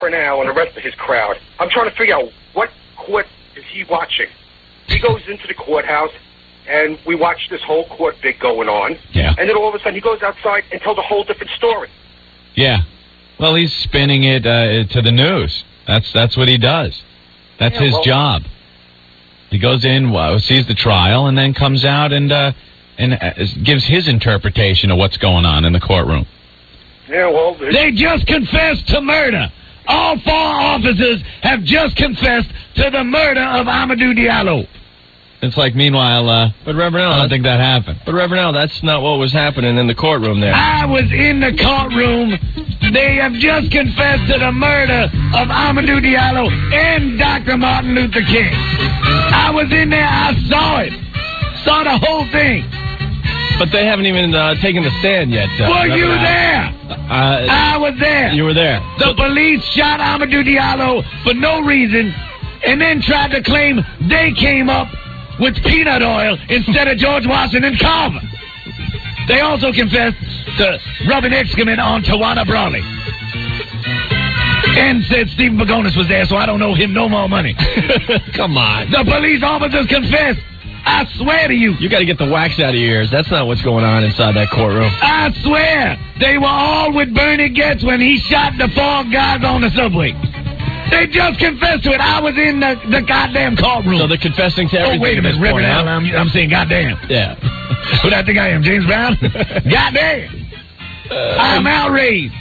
now and the rest of his crowd. I'm trying to figure out what court is he watching. He goes into the courthouse, and we watch this whole court bit going on. Yeah. And then all of a sudden he goes outside and tells a whole different story. Yeah. Well, he's spinning it to the news. That's what he does. That's his job. He goes in, sees the trial, and then comes out and gives his interpretation of what's going on in the courtroom. Yeah, well... They just confessed to murder. All 4 officers have just confessed to the murder of Amadou Diallo. It's like, meanwhile, but Reverend Al, I don't think that happened. But Reverend Al, that's not what was happening in the courtroom there. I was in the courtroom. They have just confessed to the murder of Amadou Diallo and Dr. Martin Luther King. I was in there. I saw it. Saw the whole thing. But they haven't even taken the stand yet. Were you there? I was there. You were there. The police shot Amadou Diallo for no reason and then tried to claim they came up with peanut oil instead of George Washington Carver. They also confessed to rubbing excrement on Tawana Brawley. And said Stephen Pagonis was there, so I don't owe him no more money. Come on. The police officers confessed. I swear to you. You got to get the wax out of your ears. That's not what's going on inside that courtroom. I swear. They were all with Bernie Getz when he shot the 4 guys on the subway. They just confessed to it. I was in the goddamn courtroom. So they're confessing to everything. Oh, wait a minute, Reverend Al, I'm saying goddamn. Yeah. Who do I think I am, James Brown? Goddamn. I'm outraged.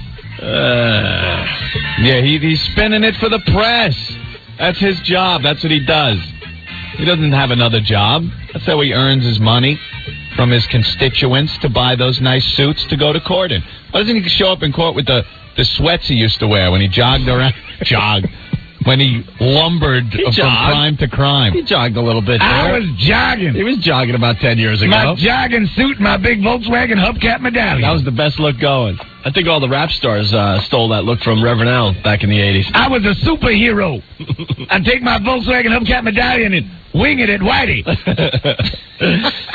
Yeah, he's spinning it for the press. That's his job. That's what he does. He doesn't have another job. That's how he earns his money from his constituents to buy those nice suits to go to court in. Why doesn't he show up in court with the sweats he used to wear when he jogged around? When he lumbered from crime to crime. He jogged a little bit there. I was jogging. He was jogging about 10 years ago. My jogging suit and my big Volkswagen hubcap medallion. That was the best look going. I think all the rap stars stole that look from Reverend Al back in the 80s. I was a superhero. I'd take my Volkswagen hubcap medallion and wing it at Whitey.